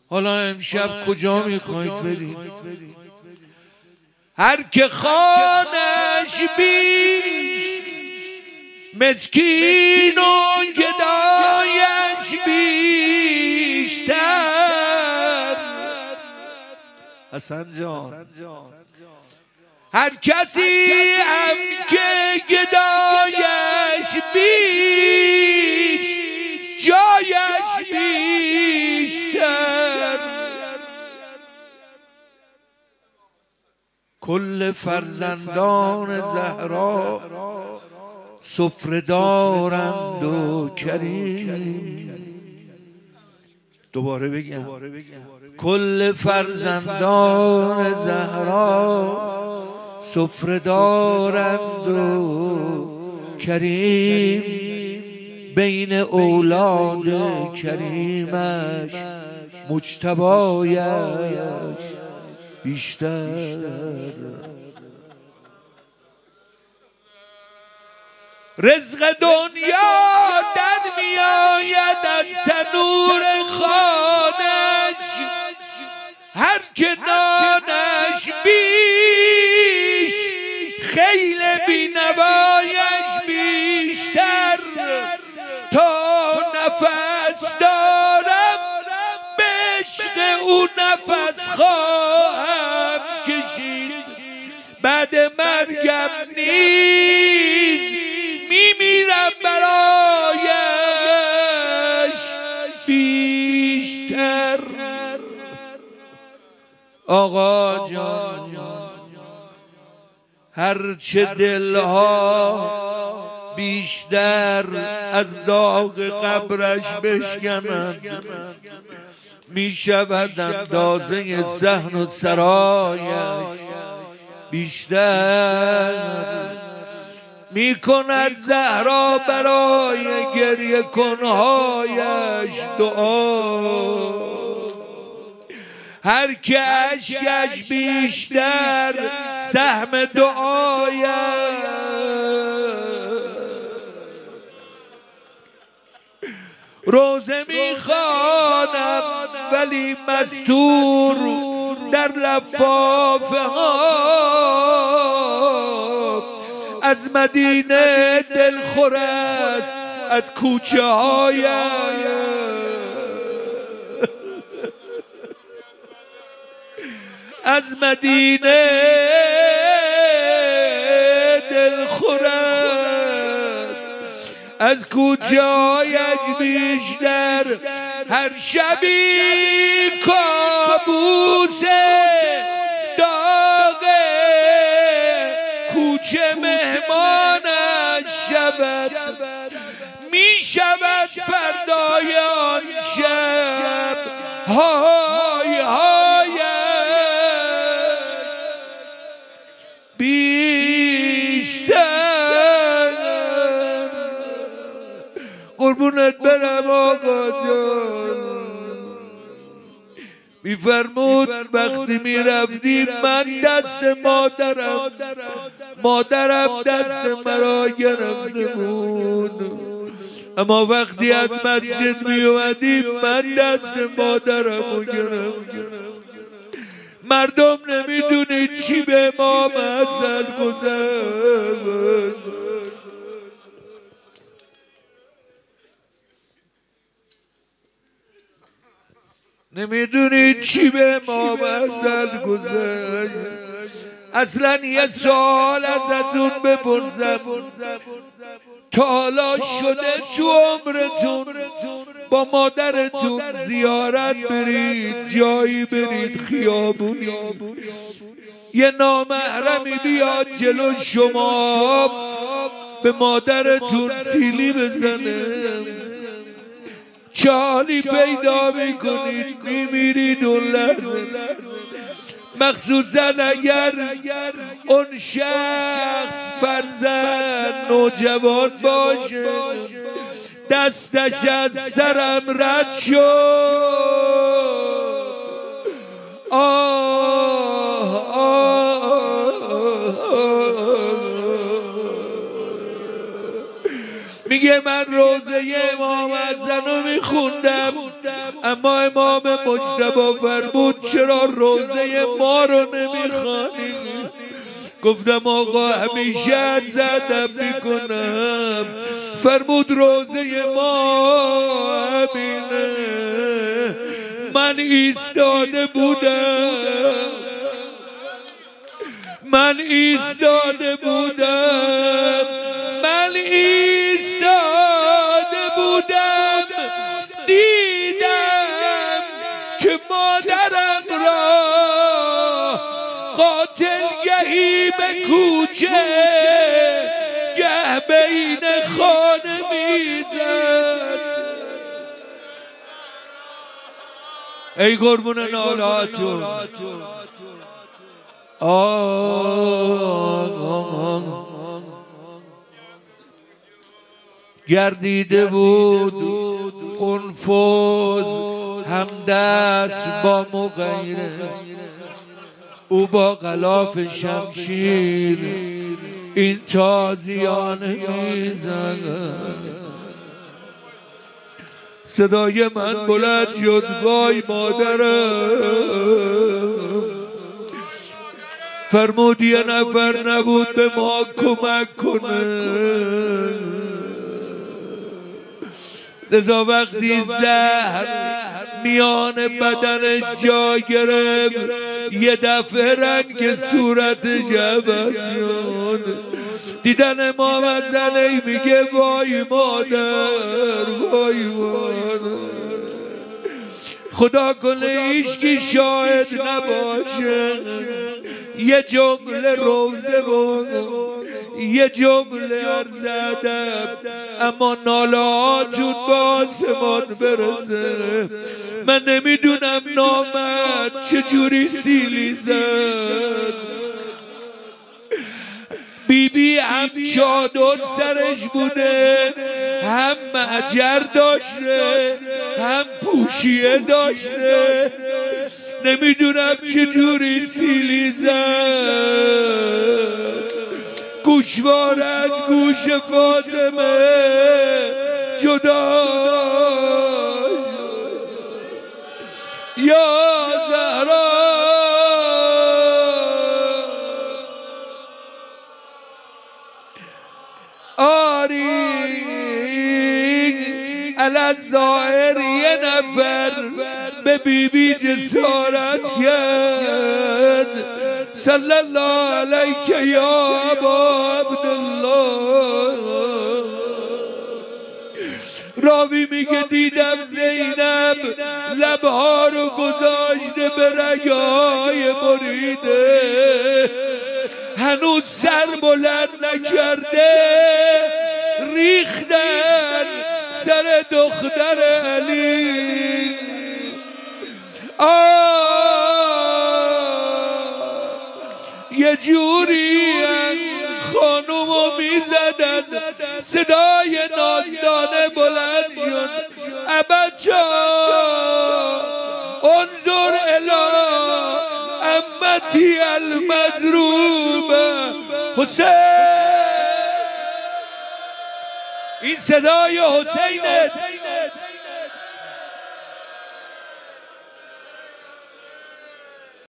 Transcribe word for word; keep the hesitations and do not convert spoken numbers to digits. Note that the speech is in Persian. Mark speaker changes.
Speaker 1: حالا امشب کجا میخواید برید؟ هر که خانش بیش مسکین و گدایش بیشتر. حسن جان هر کسی هم که گدایش بیش جایش بیشتر. کل فرزندان زهرا سفره دارند و کریم. دوباره بگم کل فرزندان زهرا سفره دارند و کریم. بین اولاد کریمش مجتبایش بیشتر. رزق دنیا در میآید از تنور خانش. هر که نانش بیش خیل بینوایش بیشتر. تا نفس دارم به عشق او نفس خواهم کشید. بعد مرگم نیز میمیرم برایش بیشتر. آقا جان هرچه دلها بیشتر از داغ قبرش بشکنند می شود اندازه صحن و سرایش بیشتر. می کند زهرا برای گریه کنهایش دعا. هر که اشکش بیشتر سهم دعایش. روزه میخوانم ولی مستور در لفافه ها. از مدینه دلخور است از کوچه های. از مدینه دلخور است از کوچه هایش بیشتر. هر شبی کابوس داغ کوچه مهمانش شود. می شود فردای آن شب های هایش بیشتر. قربونت برم آقا جان. میفرمود وقتی میرفتیم من دست مادرم مادرم دست مرا گرفته بود. اما وقتی از مسجد میومدیم من دست مادرم رو گرفتم. مردم نمیدونید چی به امام حسن گذشت. نمیدونید چی به امام حسن گذشت. اصلا یه سوال ازتون بپرسم، تا حالا شده تو عمرتون با مادرتون زیارت برید، جایی برید، خیابونی، یه نامحرمی بیاد جلو شما به مادرتون سیلی بزنه، چه حالی پیدا میکنید؟ میمیرید اون لحظه. مخصوصا اگر اون شخص فرزند نوجوان باشه، دستش از سرم رد شد. آه آه میگه من روزه امام حسن رو میخوندم، اما امام مجتبی فرمود چرا روزه ما رو نمیخوانی؟ گفتم آقا همیشه عرض ادب میکنم. فرمود روزه ما همینه. من ایستاده بودم من ایستاده بودم من ایستاده بودم دیدم که مادرم را قاتل گهی به کوچه گه بین خانه میزد. ای قربون نالاتون گردیده بود قنفذ همدست با مغیره، او با غلاف شمشیر این تازیانه میزند. صدای من بلند شد وای مادرم. فرمود یه نفر نبود به ما کمک کنه. لذا وقتی زهر میان بدنش جا گرفت یه دفعه رنگ صورتش عوض شد. دیدن امام علی میگه وای مادر وای مادر. خدا کنه هیچکی شاهد نباشه. یه جمله روزه بود یه جمله عرض ادب، اما ناله هاتون به آسمان برسه. من نمیدونم نامد چجوری سیلی زد. بی بی هم چادر سرش بوده، هم معجر داشته، هم پوشیه داشته. نمیدونم چجوری سیلی زد. گوشوار از گوش فاطمه جدا یا زهرا. آری الظاهر یه نفر به بی بی جسارت کرد. صلی الله علیک یا ابا عبدالله. راوی میگه دیدم زینب لبها رو گذاشته به رگهای بریده، هنوز سر بلند نکرده. ریختن سر دختر علی. یه جوری خانومو میزدن. صدای نازدانه بلند شد ابچا انظر الی امتی المظلومه حسین. این صدای حسینه.